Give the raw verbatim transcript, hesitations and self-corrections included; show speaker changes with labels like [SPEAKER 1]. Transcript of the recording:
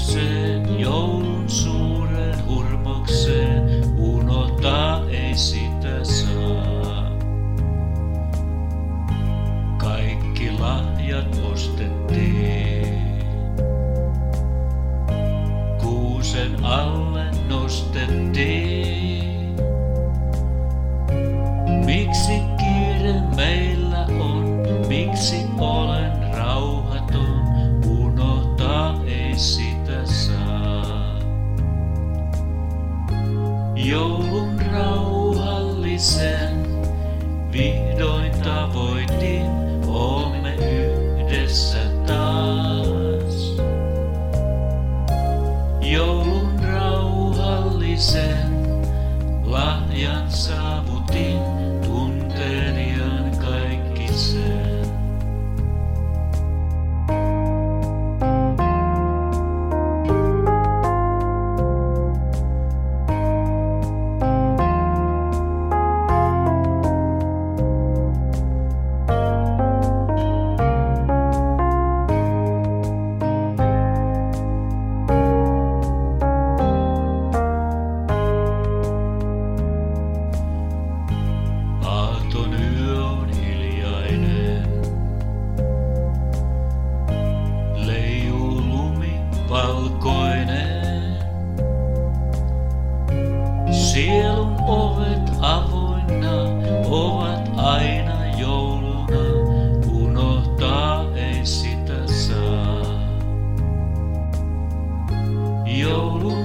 [SPEAKER 1] ilokseen, joulun suuren hurmokseen, unohtaa ei sitä saa. Kaikki lahjat ostettiin, kuusen alle nostettiin. Miksi kiire meillä on, miksi olen rauhaton, unohtaa ei sitä saa. Joulun rauhallisen vihdoin tavoitin, oomme yhdessä taas. Joulun rauhallisen lahjan saavutin, tuntelijan kaikki sen. Aaton yö on hiljainen, leijuu lumi valkoinen. Sielun ovet avoinna ovat aina jouluna, unohtaa ei sitä saa. Joulun